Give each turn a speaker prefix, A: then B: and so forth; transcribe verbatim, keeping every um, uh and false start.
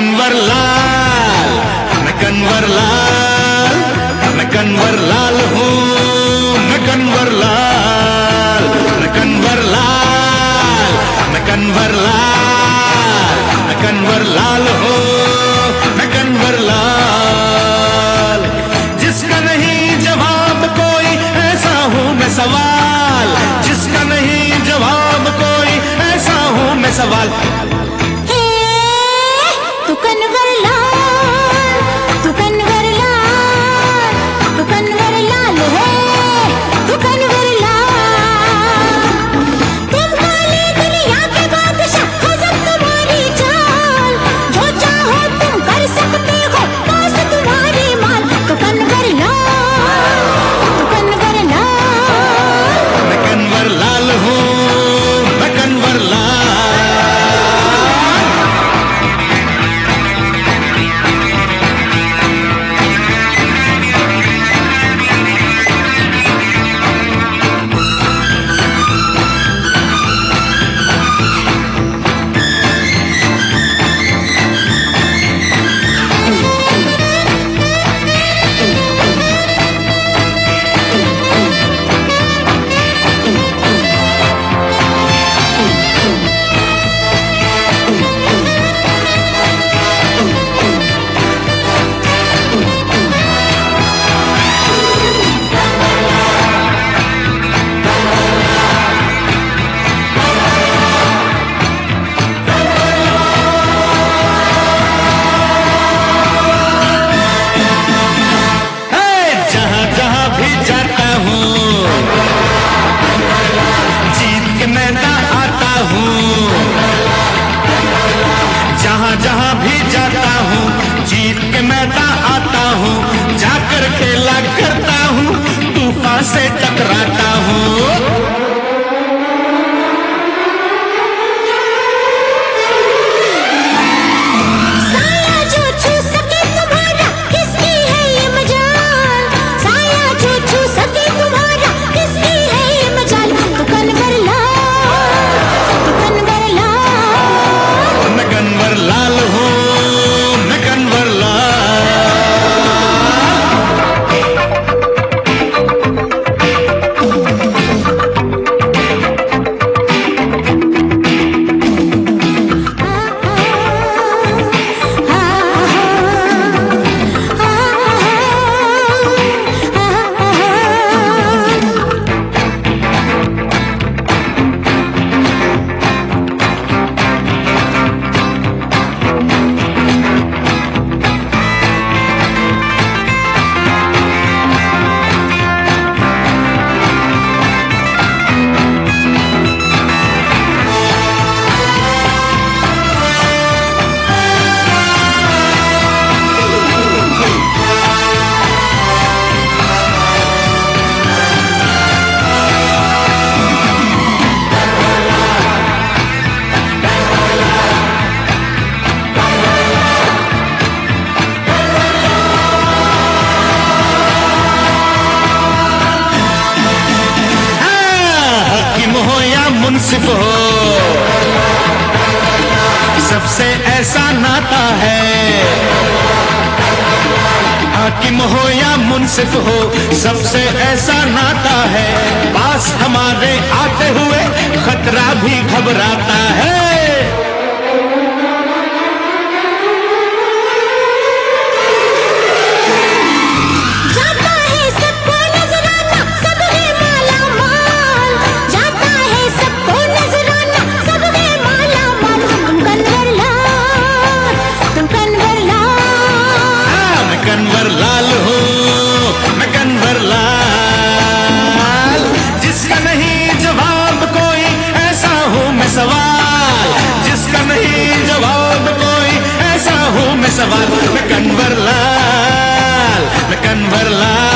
A: कन्वर लाल, मैं कन्वर लाल, मैं कन्वर लाल हूँ, मैं कन्वर लाल, मैं कन्वर लाल, मैं कन्वर लाल, मैं कन्वर लाल हूँ, मैं कन्वर लाल। जिसका नहीं जवाब कोई ऐसा हूँ मैं सवाल, जिसका नहीं जवाब कोई ऐसा हूँ मैं सवाल।
B: तू कन्वर लाल, तू कन्वर लाल, तू कन्वर लाल है, तू कन्वर लाल। तुम काली दुनिया के बादशाह, हज़म तुम्हारी चाल, जो चाहो तुम कर सकते हो, पास तुम्हारी माल। तू कन्वर लाल, तू कन्वर लाल,
A: मैं कन्वर लाल हूँ, मैं कन्वर लाल। जहाँ भी जाता हूँ जीत के मैदान आता हूँ, जाकर खेला करता हूँ, तूफान से टकराता हूँ। मुंसिफ हो, सबसे ऐसा नाता है। हाकिम हो या मुंसिफ हो, सबसे ऐसा नाता है। पास हमारे आते हुए खतरा भी घबराता है। कन्वर लाल हूँ, मैं कन्वर लाल। जिसका नहीं जवाब कोई ऐसा हूँ मैं सवाल, जिसका नहीं जवाब कोई ऐसा हूँ मैं सवाल। मैं कन्वर लाल, मैं कन्वर लाल।